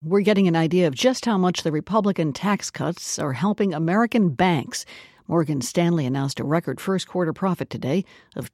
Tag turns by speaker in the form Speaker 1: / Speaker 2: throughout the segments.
Speaker 1: we're getting an idea of just how much the Republican tax cuts are helping American banks. Morgan Stanley announced a record first-quarter profit today of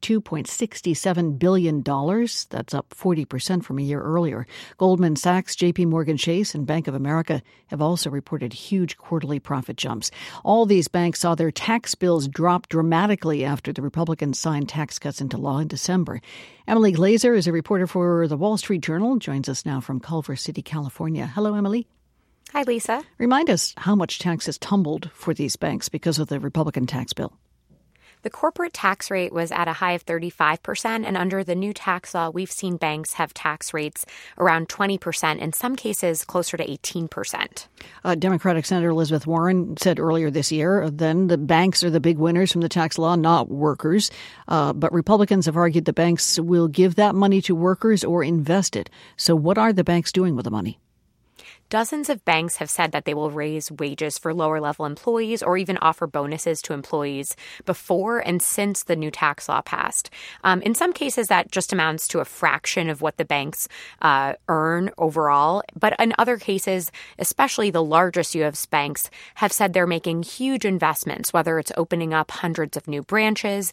Speaker 1: $2.67 billion. That's up 40% from a year earlier. Goldman Sachs, J.P. Morgan Chase, and Bank of America have also reported huge quarterly profit jumps. All these banks saw their tax bills drop dramatically after the Republicans signed tax cuts into law in December. Emily Glazer is a reporter for The Wall Street Journal, joins us now from Culver City, California. Hello, Emily.
Speaker 2: Hi, Lisa.
Speaker 1: Remind us how much tax has tumbled for these banks because of the Republican tax bill.
Speaker 2: The corporate tax rate was at a high of 35%, and under the new tax law, we've seen banks have tax rates around 20%, in some cases closer to 18%.
Speaker 1: Democratic Senator Elizabeth Warren said earlier this year, then the banks are the big winners from the tax law, not workers. But Republicans have argued the banks will give that money to workers or invest it. So what are the banks doing with the money?
Speaker 2: Dozens of banks have said that they will raise wages for lower-level employees or even offer bonuses to employees before and since the new tax law passed. In some cases, that just amounts to a fraction of what the banks earn overall. But in other cases, especially the largest U.S. banks, have said they're making huge investments, whether it's opening up hundreds of new branches,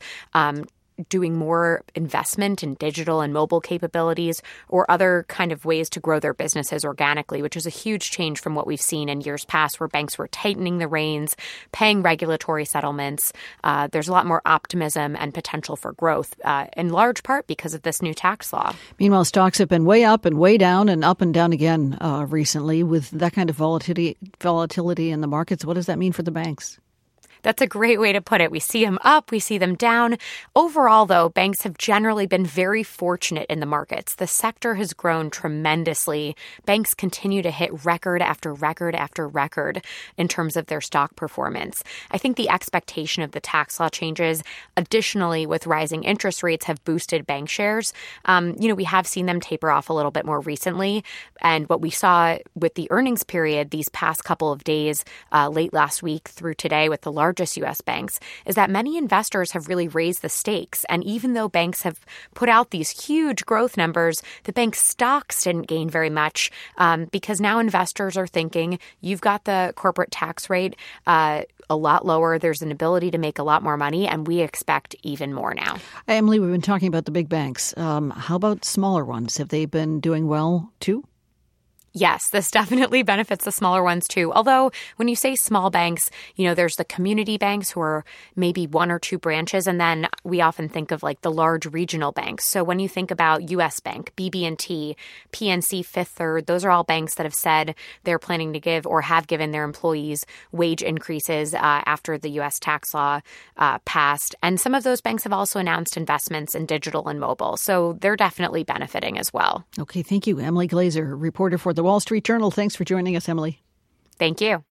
Speaker 2: doing more investment in digital and mobile capabilities, or other kind of ways to grow their businesses organically, which is a huge change from what we've seen in years past where banks were tightening the reins, paying regulatory settlements. There's a lot more optimism and potential for growth, in large part because of this new tax law.
Speaker 1: Meanwhile, stocks have been way up and way down and up and down again recently. With that kind of volatility in the markets, what does that mean for the banks?
Speaker 2: That's a great way to put it. We see them up, we see them down. Overall, though, banks have generally been very fortunate in the markets. The sector has grown tremendously. Banks continue to hit record after record after record in terms of their stock performance. I think the expectation of the tax law changes, additionally with rising interest rates, have boosted bank shares. We have seen them taper off a little bit more recently. And what we saw with the earnings period these past couple of days, late last week through today with the largest U.S. banks, is that many investors have really raised the stakes. And even though banks have put out these huge growth numbers, the bank stocks didn't gain very much because now investors are thinking, you've got the corporate tax rate a lot lower. There's an ability to make a lot more money, and we expect even more now.
Speaker 1: Emily, we've been talking about the big banks. How about smaller ones? Have they been doing well, too?
Speaker 2: Yes, this definitely benefits the smaller ones, too. Although when you say small banks, there's the community banks who are maybe one or two branches. And then we often think of like the large regional banks. So when you think about U.S. Bank, BB&T, PNC, Fifth Third, those are all banks that have said they're planning to give or have given their employees wage increases after the U.S. tax law passed. And some of those banks have also announced investments in digital and mobile. So they're definitely benefiting as well.
Speaker 1: Okay, thank you. Emily Glazer, reporter for The Wall Street Journal. Thanks for joining us, Emily.
Speaker 2: Thank you.